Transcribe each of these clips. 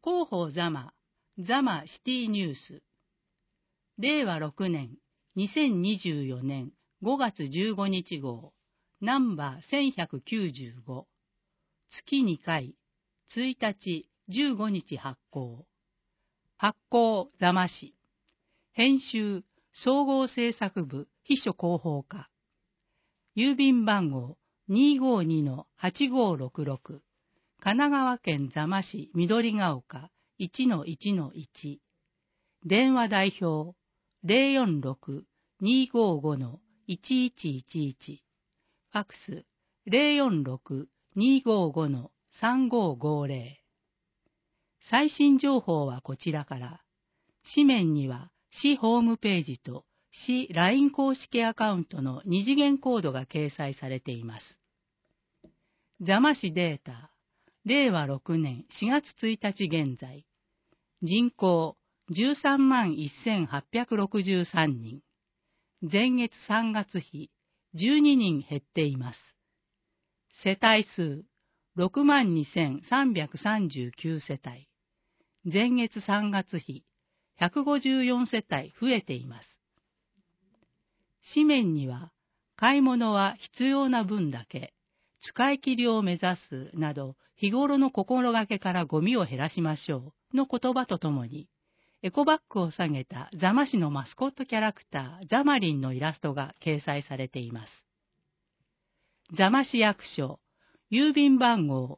広報ザマシティニュース。令和6年2024年5月15日号、ナンバー1195。月2回、1日15日発行。発行ザマ市。編集総合制作部秘書広報課。郵便番号 252-8566。神奈川県座間市緑が丘 1-1-1。電話代表 046-255-1111。ファックス 046-255-3550。最新情報はこちらから。紙面には市ホームページと市 LINE 公式アカウントの二次元コードが掲載されています。座間市データ。令和6年4月1日現在、人口 131,863 人、前月3月比12人減っています。世帯数 62,339 世帯、前月3月比154世帯増えています。紙面には、買い物は必要な分だけ、使い切りを目指すなど、日頃の心がけからゴミを減らしましょうの言葉とともに、エコバッグを下げた座間市のマスコットキャラクターザマリンのイラストが掲載されています。座間市役所、郵便番号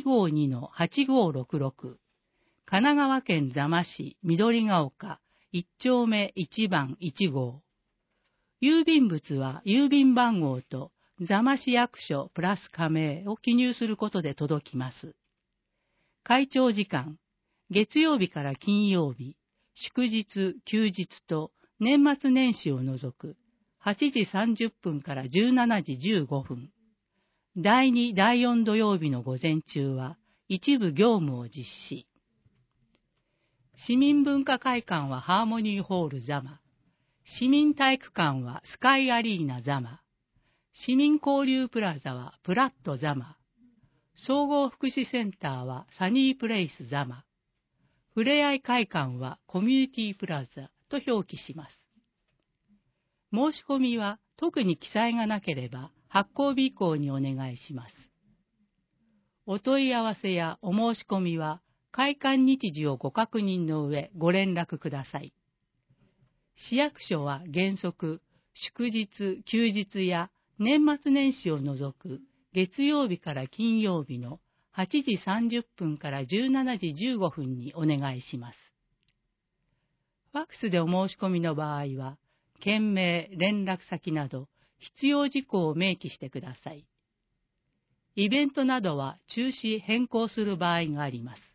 252-8566、神奈川県座間市緑が丘1丁目1番1号。郵便物は郵便番号と座間市役所プラス加盟を記入することで届きます。開庁時間、月曜日から金曜日、祝日、休日と年末年始を除く8時30分から17時15分。第2、第4土曜日の午前中は一部業務を実施。市民文化会館はハーモニーホール座間。市民体育館はスカイアリーナ座間。市民交流プラザはプラット座間。総合福祉センターはサニープレイス座間。ふれあい会館はコミュニティプラザと表記します。申し込みは特に記載がなければ発行日以降にお願いします。お問い合わせやお申し込みは開館日時をご確認の上ご連絡ください。市役所は原則祝日、休日や年末年始を除く月曜日から金曜日の8時30分から17時15分にお願いします。ファックスでお申し込みの場合は、件名、連絡先など必要事項を明記してください。イベントなどは中止・変更する場合があります。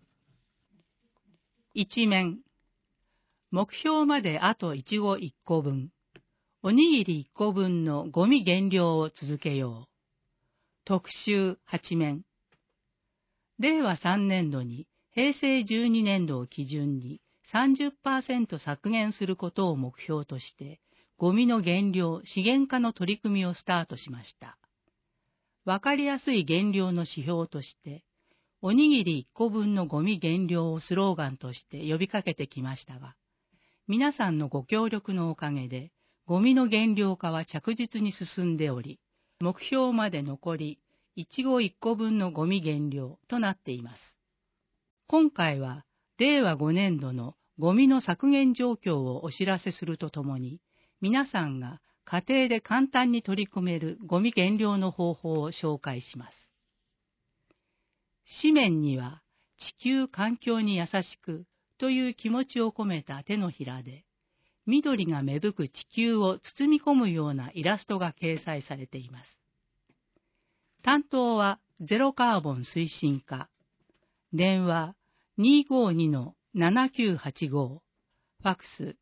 一面、目標まであといちご1個分。おにぎり1個分のゴミ減量を続けよう。特集8面。令和3年度に平成12年度を基準に 30% 削減することを目標として、ゴミの減量・資源化の取り組みをスタートしました。わかりやすい減量の指標として、おにぎり1個分のゴミ減量をスローガンとして呼びかけてきましたが、皆さんのご協力のおかげで、ゴミの減量化は着実に進んでおり、目標まで残りいちご1個分のゴミ減量となっています。今回は令和5年度のゴミの削減状況をお知らせするとともに、皆さんが家庭で簡単に取り組めるゴミ減量の方法を紹介します。紙面には地球環境に優しくという気持ちを込めた手のひらで、緑が芽吹く地球を包み込むようなイラストが掲載されています。担当はゼロカーボン推進課。電話 252-7985。ファックス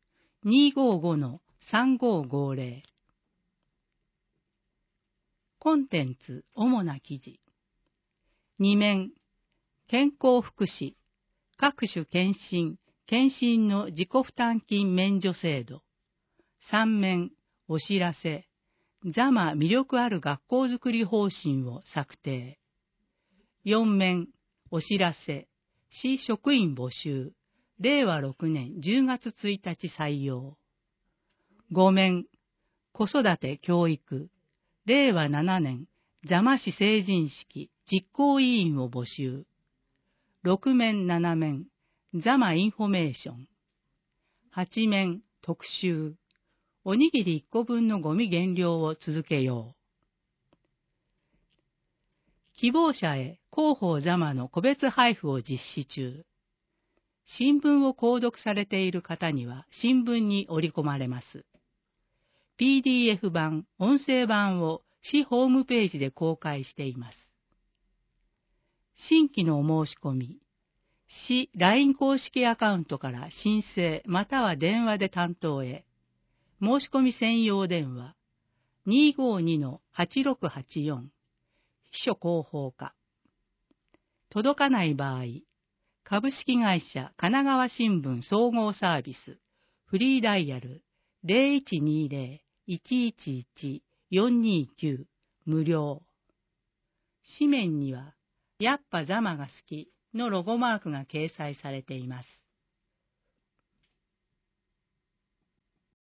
255-3550。コンテンツ主な記事。2面、健康福祉、各種検診の自己負担金免除制度。3面、お知らせ、座間魅力ある学校づくり方針を策定。4面、お知らせ、 市職員募集。令和6年10月1日採用。5面、子育て教育。令和7年座間市成人式実行委員を募集。6面7面、座間インフォメーション。8面、特集。おにぎり1個分のゴミ減量を続けよう。希望者へ広報座間の個別配布を実施中。新聞を購読されている方には新聞に織り込まれます。PDF 版、音声版を市ホームページで公開しています。新規のお申し込み。市 LINE 公式アカウントから申請または電話で担当へ。申し込み専用電話 252-8684 秘書広報課。届かない場合、株式会社神奈川新聞総合サービスフリーダイヤル 0120-111-429 無料。紙面にはやっぱ座間が好きのロゴマークが掲載されています。